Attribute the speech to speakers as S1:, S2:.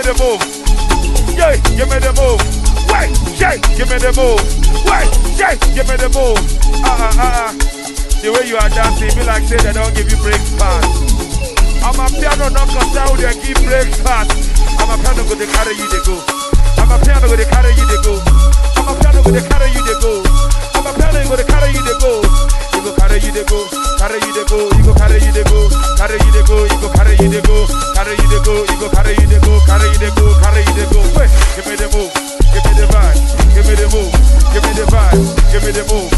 S1: the move. Yeah, give me the move. Wait, shake, give me the move. Wait, shake, give me the move. The way you are dancing, be like say they don't give you breaks pass. I'm a piano knocker sound, they give breaks pass. I'm a piano go, they carry you, they go. I'm a piano go, they carry you, they go. I'm a piano go, they carry you, they go. I'm a piano go, they carry you, they go. You go carry you, they go. Carry you, they go. You go carry you, they go. Carry you, they go. You go carry you, they go. Carry you, they go. You go carry you, they go. Carry you, they go. Carry you, they go. Wait, give me the move. Give me the vibe. Give me the move. Give me the vibe. Give me the move.